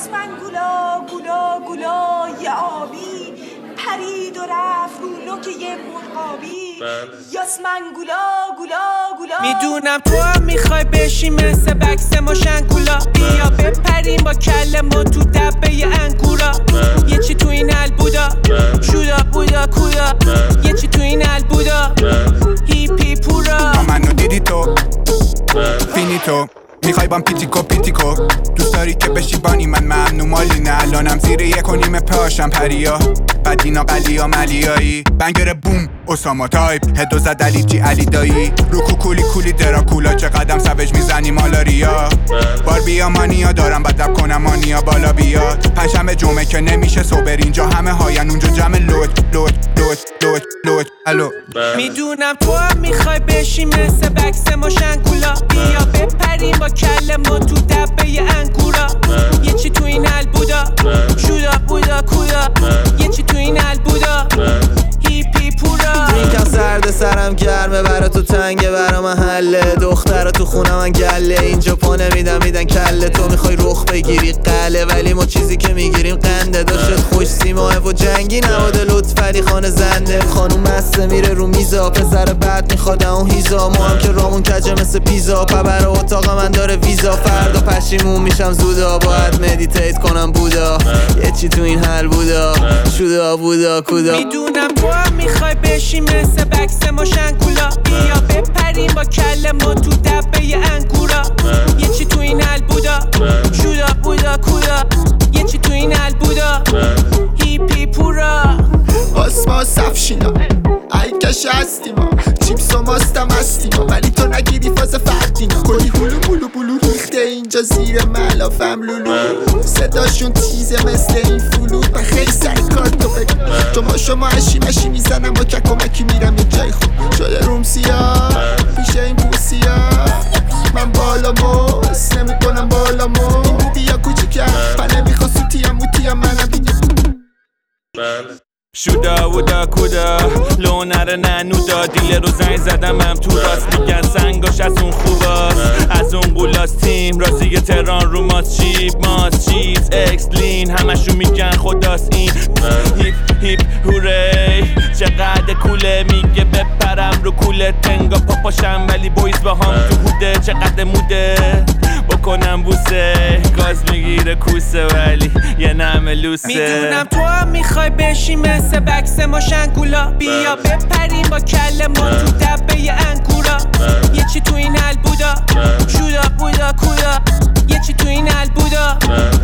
یاسمن گولا گولا یه آبی پرید و رفت رو لوک یه مرغابی. یاسمن گولا میدونم تو هم میخوای بشی مثل بکس ماشنگولا. بیا بپریم با کل ما تو دبه ی انگورا. یه چی تو این البودا شودا بودا کودا. یه چی تو این البودا هیپی پورا. منو دیدی تو فینیتو میخوای بام پیتیکو دوست داری که بشی بانی من ممنون مالی نه. الانم زیر 1.5 پاشم پریا بدینا قلیا ملیایی بنگر بوم اساما تایپ هدو زد علی جی علی دایی رو کولی دراکولا. چه قدم سوج میزنی مالاریا باربیا مانیا دارم بدب کنم مانیا بالا بیاد. پنجشنبه جمعه که نمیشه صبر اینجا همه هاین اونجا جمع لوت الو. میدونم تو هم میخوای بشی مثل بکس ماشنگولا. بیا بپریم با کل ما تو دبه ی انگورا. یه چی تو این البودا شودا بودا کودا. یه چی تو این البودا هیپی پورا. درینکم سرده سرم گرمه برا تو تنگه برا محله. دخترا تو خونه من گله اینجا پا نمیدن کله. تو میخوای رخ بگیری قله ولی ما چیزی که میگیریم قنده. داشت خوش سیماه و جنگی نواده لطفعلی خانه زنده. خانوم مسته میره رو میزا پسر بعد میخواد اون هیزا. ما هم که رامون کجه مثل پیزا پبر اتاق من داره ویزا. فردا پشیمون میشم زودا باید مدیتیت کنم بودا. یه چی تو این حل بودا شودا بودا کودا. میدونم تو هم میخوای بشی مثل بکس ماشنگولا. بیا بپریم با کل ما تو دبه ی انگورا. یه چی تو این البودا شودا بودا کودا. یه چی تو این البودا هیپی پورا. آسما سفشینا ای کش هستیم چیپس و ماستم هستیم ولی تو نگیری فاز فردینا. کلی هلو بلو ریخته اینجا زیر ملافم لولو. صداشون تیزه مثل این فلوت من خیلی سر کار تو بگم. شما اشی میزنم با کمکی میرم یه جای خوب شده روم سیاه پیش این پوسیا. من بالامو اس نمیکنم بالامو این بودی یا کوچیکم پنه میخوا سوتیم موتیم منم دیگه. شودا ودا کودا لونر ننودا. دیل رو زنگ زدم هم تو راست میگن سنگاش از اون خوباست از اون قولاس. تیم رازی تهران رو ماست چیز اکس لین همشون میگن خداست این هیپ هوری. چقدر کوله میگه بپرم رو کوله تنگا پاپاشم ولی بویز با هم تو هوده. چقدر موده بکنم بوسه گاز میگیره کوسه ولی یه نمه لوسه. میدونم تو هم میخوای بشی مثل بکس ماشنگولا. بیا بپریم با کل ما تو دبه ی انگورا. یه چی تو این البودا شودا بودا کودا. یه چی تو این البودا